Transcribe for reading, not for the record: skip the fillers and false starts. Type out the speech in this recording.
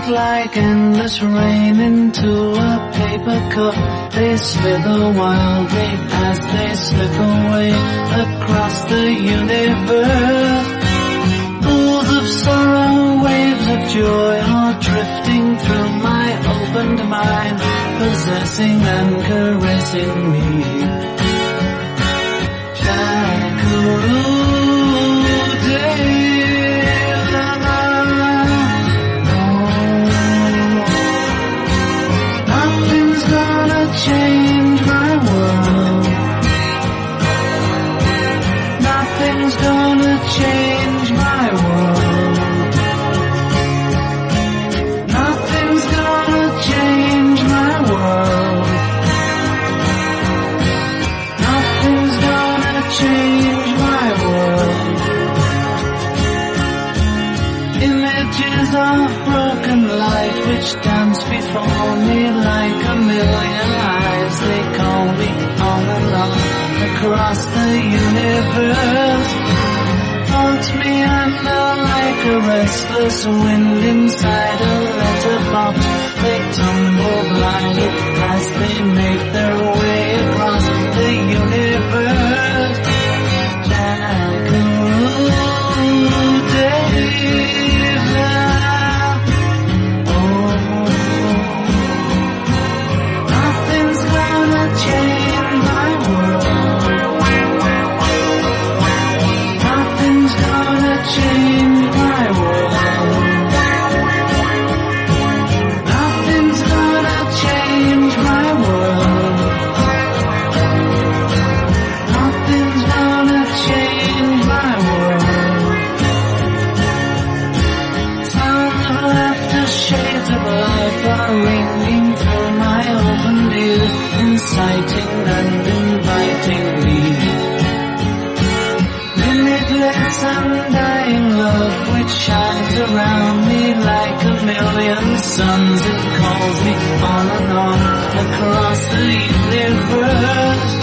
out like endless rain into a paper cup. They slither wildly as they slip away across the universe. Pools of sorrow, waves of joy are drifting through my opened mind, possessing and caressing me. Nothing's gonna change my world. Nothing's gonna change my world. Nothing's gonna change my world. Nothing's gonna change my world. Images of broken light which dance before me like a million eyes. They call me on and on across the universe. Float me under like a restless wind inside a letterbox. They tumble blindly as they make their way across the universe. Nothing's gonna change my world. Nothing's gonna change my world. Nothing's gonna change my world. Nothing's gonna change my world. Sounds of laughter, shades of life are ringing through my open ears, inciting and inviting me. Limitless undying love which shines around me like a million suns. It calls me on and on across the universe.